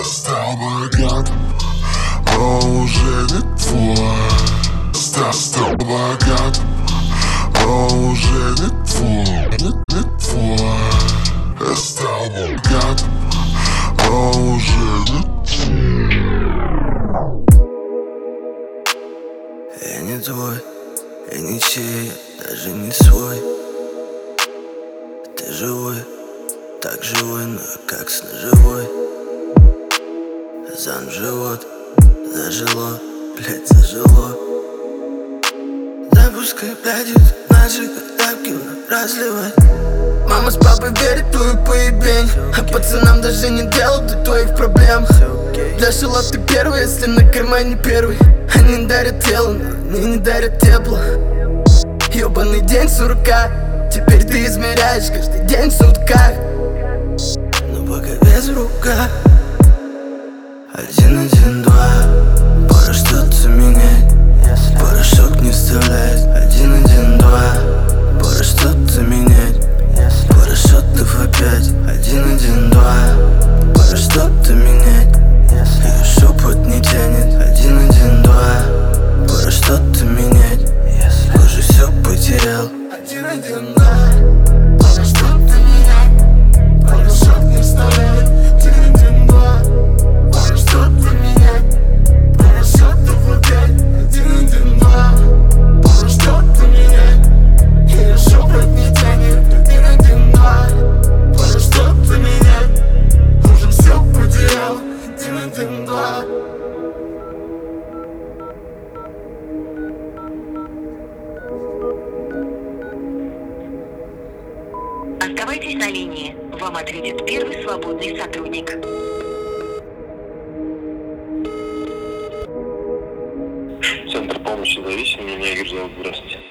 стал богат, но уже не твой. Стал богат, но уже не твой, не твой. Я стал богат, но уже не твой. Я не твой, я ничей, даже не свой. Ты живой, так живой, но как сноживой. Зам живот, зажило, блять, зажило. Да пускай, блядь, наши тапки разливай. Мама с папой верят в твою поебень, а пацанам даже не делают до твоих проблем. Для шила ты первый, если на кармане первый. Они дарят тело, но они не дарят тепло. Ёбаный день сурка, теперь ты измеряешь каждый день в сутках. Но пока без рука. 1, 1, 2. Пора что-то менять, порошок не вставляет. 1, 1, 2. Пора что-то менять, парашютов опять. 1, 1, 2. Пора что-то менять, ее шепот не тянет. 1, 1, 2. Пора что-то менять, уже все потерял. 1, 1, 2. Пора что-то менять, парашют не вставляет. 1, 1, 2. Пора что-то менять, парашютов опять. 1, 1, 2. Пора что-то менять, ее шепот не тянет. 1, 1, 2. Пора что-то менять, уже все потерял. 1, 1, 2. Оставайтесь на линии. Вам ответит первый свободный сотрудник. Центр помощи зависимым, меня Игорь зовут, здравствуйте.